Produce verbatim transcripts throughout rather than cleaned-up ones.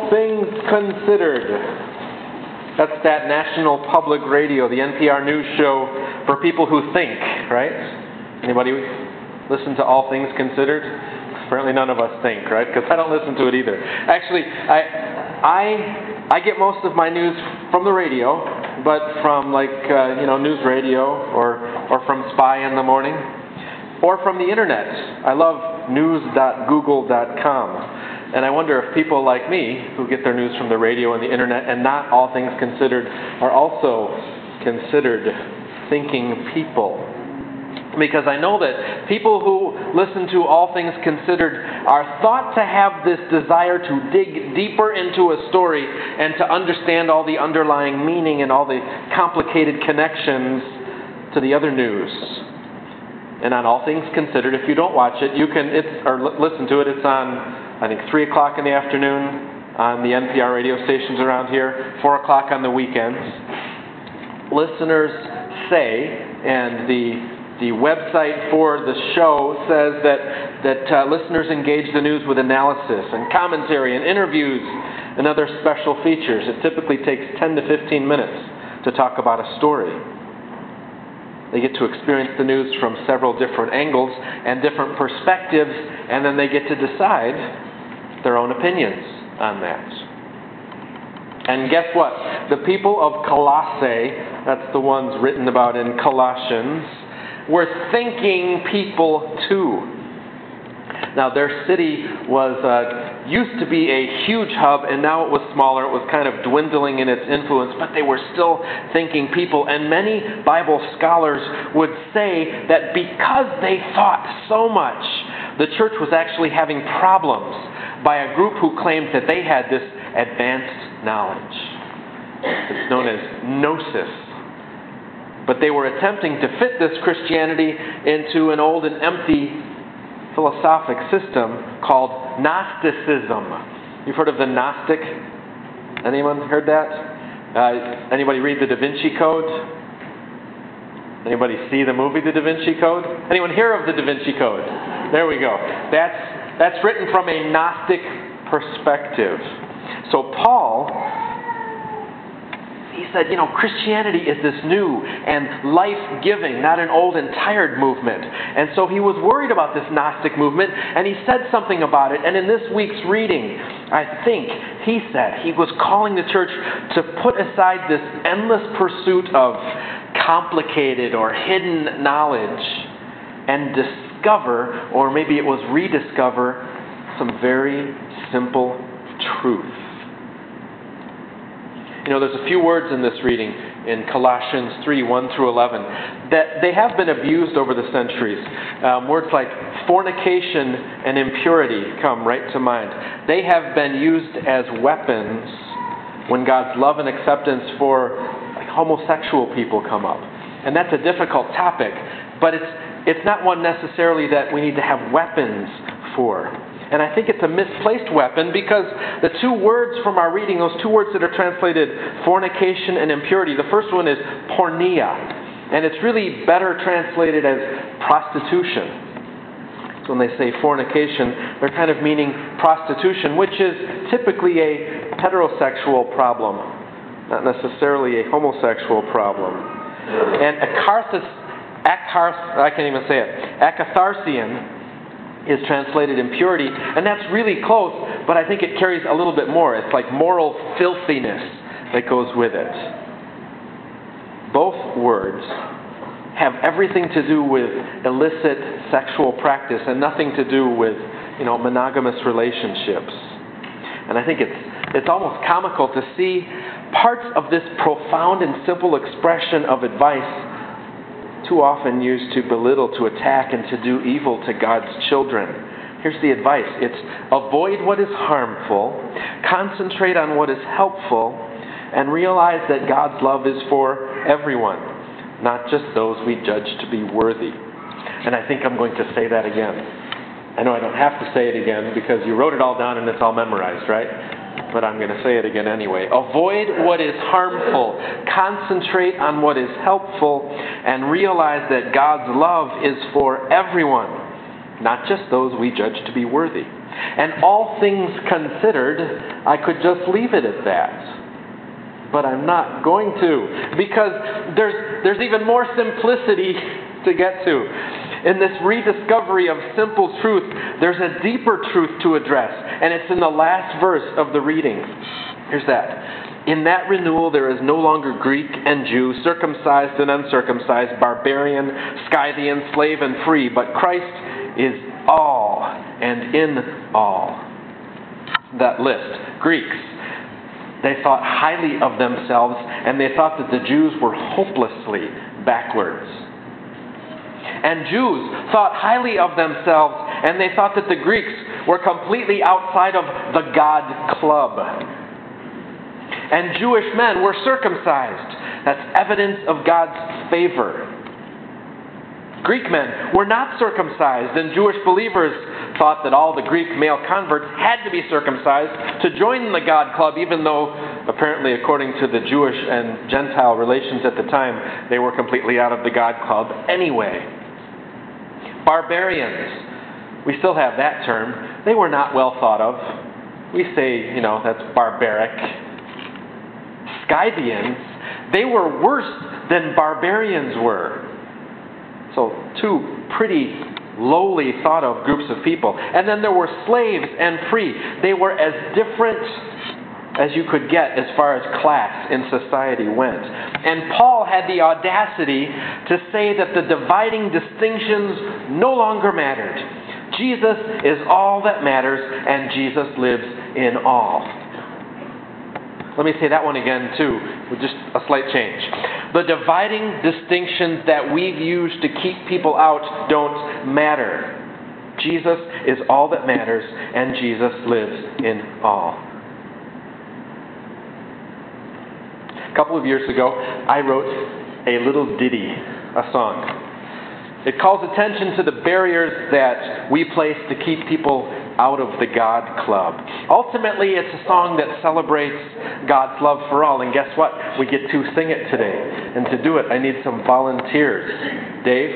Things Considered. That's that National Public Radio, the N P R news show for people who think, right? Anybody listen to All Things Considered? Apparently none of us think, right? Because I don't listen to it either. Actually, I, I, I get most of my news from the radio, but from like uh, you know news radio or or from Spy in the Morning, or from the internet. I love news dot google dot com, and I wonder if people like me who get their news from the radio and the internet and not All Things Considered are also considered thinking people. Because I know that people who listen to All Things Considered are thought to have this desire to dig deeper into a story and to understand all the underlying meaning and all the complicated connections to the other news. And on All Things Considered, if you don't watch it, you can it's or l- listen to it. It's on, I think, three o'clock in the afternoon on the N P R radio stations around here, four o'clock on the weekends. Listeners say, and the The website for the show says that, that uh, listeners engage the news with analysis and commentary and interviews and other special features. It typically takes ten to fifteen minutes to talk about a story. They get to experience the news from several different angles and different perspectives, and then they get to decide their own opinions on that. And guess what? The people of Colossae, that's the ones written about in Colossians, were thinking people too. Now their city was uh, used to be a huge hub, and now it was smaller. It was kind of dwindling in its influence, but they were still thinking people. And many Bible scholars would say that because they thought so much, the church was actually having problems by a group who claimed that they had this advanced knowledge. It's known as gnosis. But they were attempting to fit this Christianity into an old and empty philosophic system called Gnosticism. You've heard of the Gnostic? Anyone heard that? Uh, anybody read the Da Vinci Code? Anybody see the movie The Da Vinci Code? Anyone hear of the Da Vinci Code? There we go. That's, that's written from a Gnostic perspective. So Paul, he said, you know, Christianity is this new and life-giving, not an old and tired movement. And so he was worried about this Gnostic movement, and he said something about it. And in this week's reading, I think he said he was calling the church to put aside this endless pursuit of complicated or hidden knowledge and discover, or maybe it was rediscover, some very simple truth. You know, there's a few words in this reading in Colossians three, one through eleven, that they have been abused over the centuries. Um, words like fornication and impurity come right to mind. They have been used as weapons when God's love and acceptance for like, homosexual people come up. And that's a difficult topic, but it's it's not one necessarily that we need to have weapons for. And I think it's a misplaced weapon because the two words from our reading, those two words that are translated fornication and impurity, the first one is porneia. And it's really better translated as prostitution. So when they say fornication, they're kind of meaning prostitution, which is typically a heterosexual problem, not necessarily a homosexual problem. And akarthos, akarth, I can't even say it, akatharsian is translated impurity, and that's really close, but I think it carries a little bit more. It's like moral filthiness that goes with it. Both words have everything to do with illicit sexual practice and nothing to do with, you know, monogamous relationships. And I think it's it's almost comical to see parts of this profound and simple expression of advice too often used to belittle, to attack, and to do evil to God's children. Here's the advice. It's avoid what is harmful, concentrate on what is helpful, and realize that God's love is for everyone, not just those we judge to be worthy. And I think I'm going to say that again. I know I don't have to say it again because you wrote it all down and it's all memorized, right? But I'm going to say it again anyway. Avoid what is harmful. Concentrate on what is helpful. And realize that God's love is for everyone, not just those we judge to be worthy. And all things considered, I could just leave it at that. But I'm not going to, because there's, there's even more simplicity to get to. In this rediscovery of simple truth, there's a deeper truth to address, and it's in the last verse of the reading. Here's that. In that renewal there is no longer Greek and Jew, circumcised and uncircumcised, barbarian, Scythian, slave and free, but Christ is all and in all. That list. Greeks, they thought highly of themselves, and they thought that the Jews were hopelessly backwards. And Jews thought highly of themselves, and they thought that the Greeks were completely outside of the God club. And Jewish men were circumcised. That's evidence of God's favor. Greek men were not circumcised, and Jewish believers thought that all the Greek male converts had to be circumcised to join the God club, even though apparently according to the Jewish and Gentile relations at the time, they were completely out of the God club anyway. Barbarians, we still have that term. They were not well thought of. We say, you know, that's barbaric. Scythians, they were worse than barbarians were. So two pretty lowly thought of groups of people. And then there were slaves and free. They were as different as you could get as far as class in society went. And Paul had the audacity to say that the dividing distinctions no longer mattered. Jesus is all that matters, and Jesus lives in all. Let me say that one again too, with just a slight change. The dividing distinctions that we've used to keep people out don't matter. Jesus is all that matters, and Jesus lives in all. A couple of years ago, I wrote a little ditty, a song. It calls attention to the barriers that we place to keep people out of the God club. Ultimately, it's a song that celebrates God's love for all. And guess what? We get to sing it today. And to do it, I need some volunteers. Dave?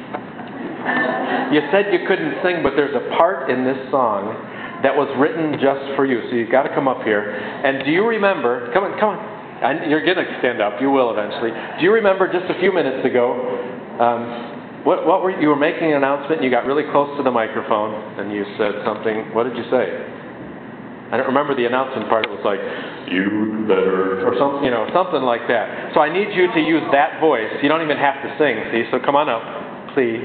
You said you couldn't sing, but there's a part in this song that was written just for you. So you've got to come up here. And do you remember... Come on, come on. I, you're going to stand up. You will eventually. Do you remember just a few minutes ago, um, what, what were you were making an announcement and you got really close to the microphone and you said something. What did you say? I don't remember the announcement part. It was like, you better, or something, you know, something like that. So I need you to use that voice. You don't even have to sing, see? So come on up, please.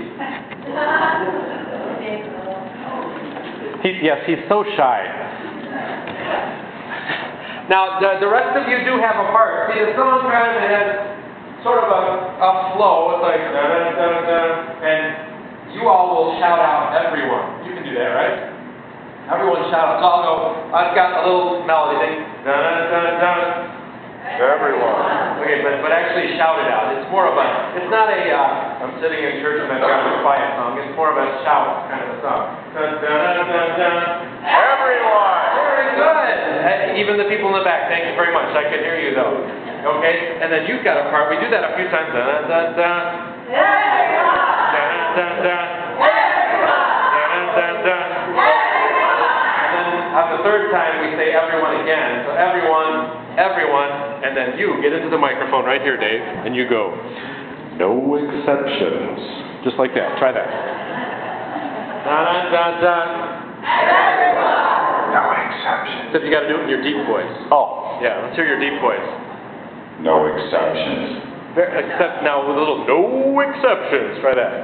He, yes, he's so shy. Now, the, the rest of you do have a part. See, the song kind of has sort of a, a flow. It's like, da, da, da, da, and you all will shout out, everyone. You can do that, right? Everyone shout out. So I'll go, I've got a little melody thing. Da, da, da, everyone. Okay, but, but actually shout it out. It's more of a, it's not a, uh, I'm sitting in church and I've got a quiet song. It's more of a shout kind of a song. Da, da, da, da, da. Everyone. Very good. Even the people in the back, thank you very much. I could hear you though. Okay? And then you've got a part. We do that a few times. Da, da, da, da. Everyone. Da, da, da. Everyone. Da, da, da. And then on the third time we say everyone again. So everyone, everyone, and then you get into the microphone right here, Dave, and you go, no exceptions. Just like that. Try that. Da, da, da, da. Everyone. No exceptions. Except you got to do it in your deep voice. Oh. Yeah, let's hear your deep voice. No exceptions. Except now with a little no exceptions. Try that.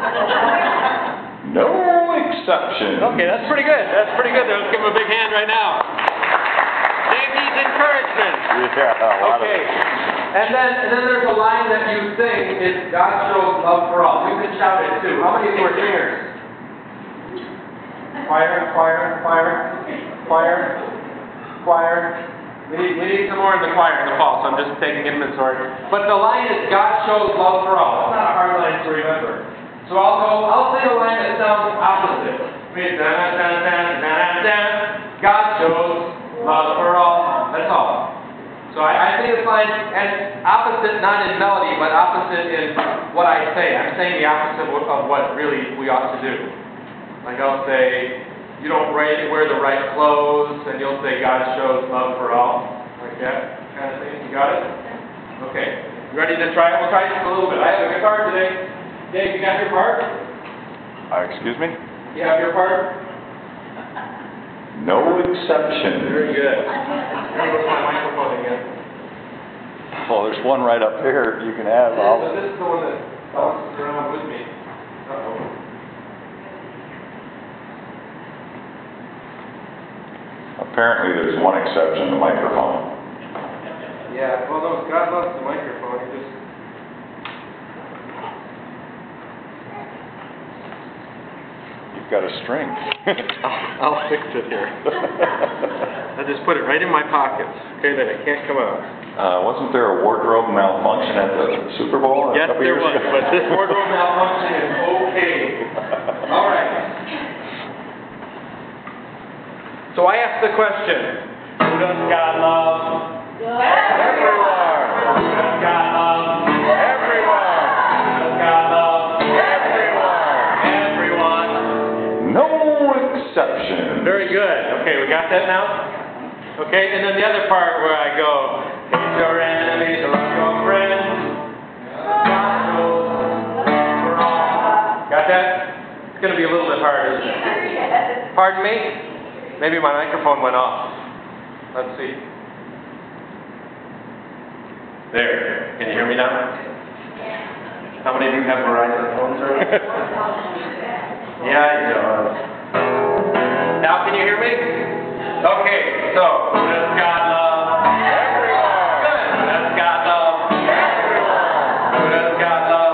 No exceptions. Okay, that's pretty good. That's pretty good. Let's give him a big hand right now. They need encouragement. Yeah, okay. And then, and then there's a line that you sing. It's God shows love for all. You can shout it too. How many of you are singers? Choir, choir, choir, choir, choir. We need, we need some more in the choir in the fall, so I'm just taking inventory. But the line is God shows love for all. That's not a hard line to remember. So I'll go, I'll say a line that sounds opposite. God shows love for all. That's all. So I, I say this line, and opposite not in melody, but opposite in what I say. I'm saying the opposite of what really we ought to do. Like I'll say, you don't wear wear the right clothes, and you'll say God shows love for all, like that kind of thing. You got it? Okay. You ready to try it? We'll try it just a little bit. I have a good part today. Dave, you got your part? Uh, excuse me? You have your part? No exception. Very good. There goes my microphone again. Well, there's one right up here you can have. This, I'll... this is the one that bounces around with me. Uh-oh. Apparently there's one exception, the microphone. Yeah, well, no, God loves the microphone. He just... You've got a string. I'll, I'll fix it here. I just put it right in my pockets. Okay, then it can't come out. Uh, wasn't there a wardrobe malfunction at the Super Bowl? Yes, there was, ago? but this wardrobe malfunction is okay. All right. So I asked the question, who does God love? Everyone. Who does God love? Everyone. Who does God love? Everyone. Everyone. No exception. Very good. Okay, we got that now? Okay, and then the other part where I go, hate your enemies, love your friends. God knows we're all. Got that? It's going to be a little bit hard, isn't it? Pardon me? Maybe my microphone went off. Let's see. There. Can you hear me now? How many of you have Verizon phones already? Yeah, you know. Now can you hear me? Okay, so who does God love? Everyone. Good. Who does God love? Everyone. Who does God love?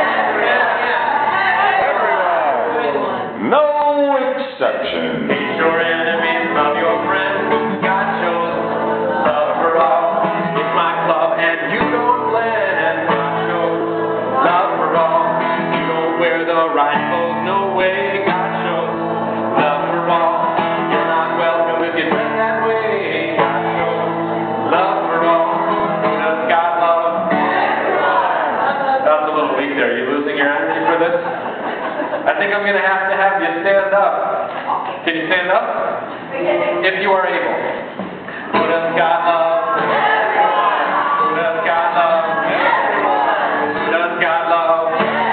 Everyone. No exception. Hate your enemies, love your friends. God shows love for all. It's my club and you don't blend. God shows love for all. You don't wear the right clothes, no way. God shows love for all. You're not welcome if you dress that way. God shows love for all. Who does God love? That was a little weak there. Are you losing your energy for this? I think I'm going to have to have you stand up. Can you stand up? If you are able. Who does God love? Who does God love? Who does God love?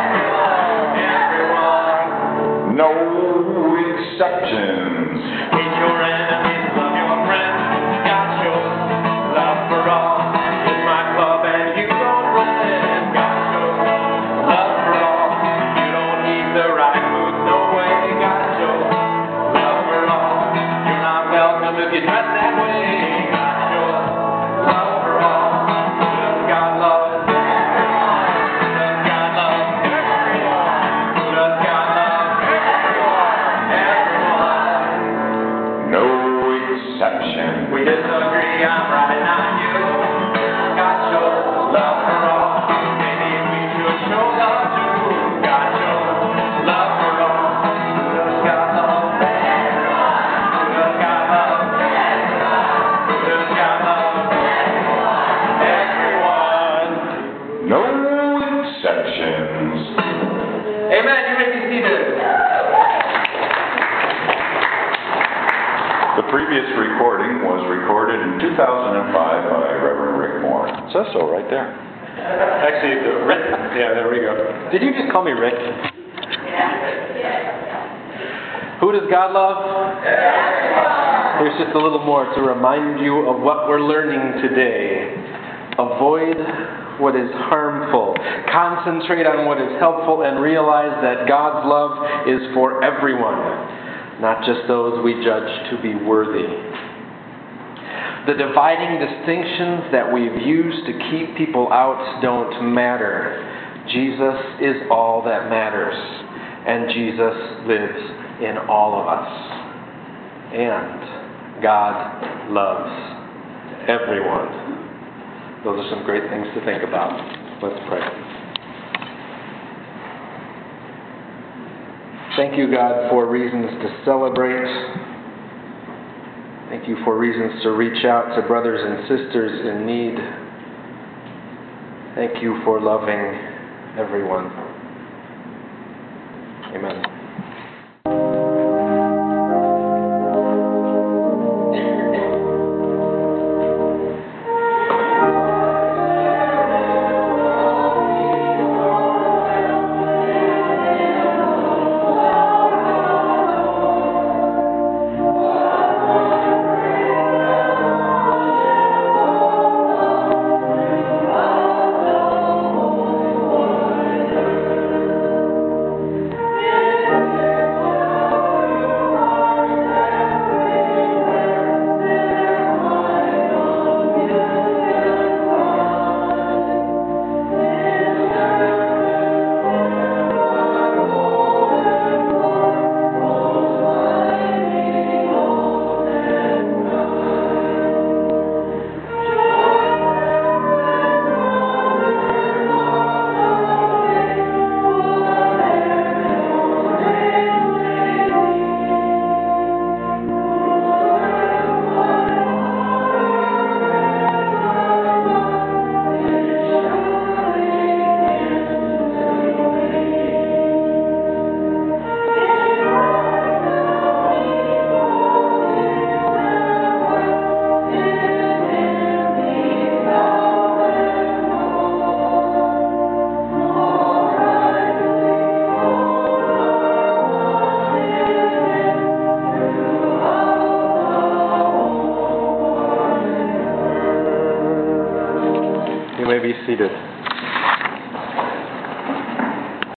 Everyone. No exceptions. Hate your enemies, love your friends. God shows love for all. It's my club and you don't blend. God shows love for all. You don't need the right mood, no way. God shows love for all. You're not welcome if you dress that way. God shows love for all. Who does God love? Who does God love? Who does God love? Everyone. No exception. We disagree, I'm right, not you. God shows love for all. Maybe we should show love too. God shows love for all. Who does God love? Who does God love? Who does God love? Everyone. No exceptions. Amen. You may be seated. The previous recording was recorded in two thousand five by Reverend Rick Moore. It says so right there. Actually, the Rick. Yeah, there we go. Did you just call me Rick? Who does God love? Here's just a little more to remind you of what we're learning today. Avoid what is harmful. Concentrate on what is helpful and realize that God's love is for everyone, not just those we judge to be worthy. The dividing distinctions that we've used to keep people out don't matter. Jesus is all that matters, and Jesus lives in all of us. And God loves everyone. Those are some great things to think about. Let's pray. Thank you, God, for reasons to celebrate. Thank you for reasons to reach out to brothers and sisters in need. Thank you for loving everyone. Amen. be seated.